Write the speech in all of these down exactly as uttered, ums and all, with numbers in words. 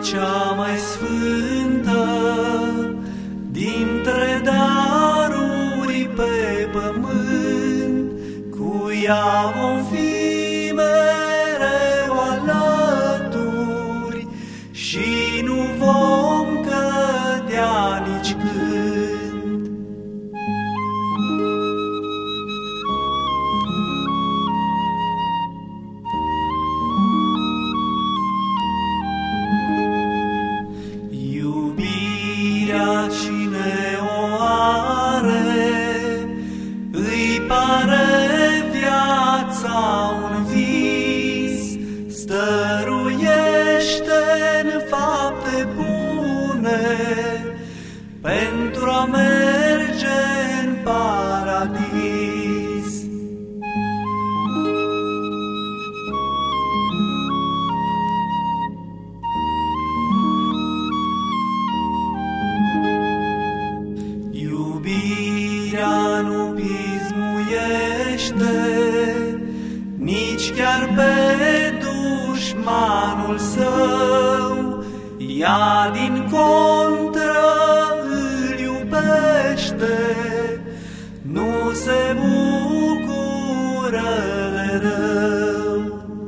cea mai sfântă dintre daruri pe pământ, cu ea vom fi mereu alături și nu vom cădea nici când. Cine o are, îi pare viața un vis, stăruiește în fapte bune pentru a merge în paradis. Iubirea nu pismuiește nici chiar pe dușmanul său, ea din contră îl iubește, nu se bucură de rău.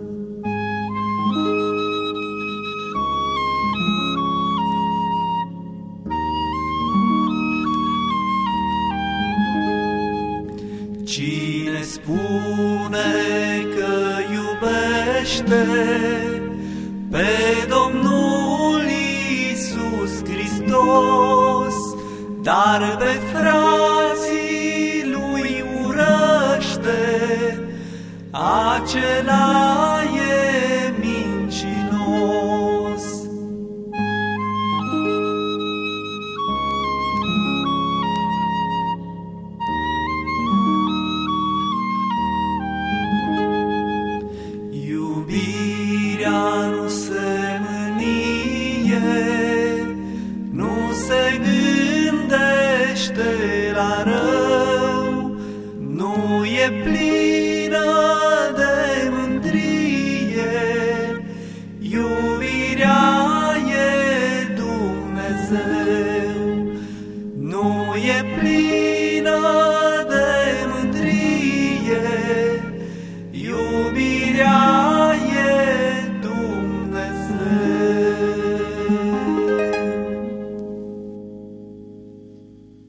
Cine spune că iubește pe Domnul Iisus Hristos, dar pe frații lui urăște, acela e mincinos. Iubirea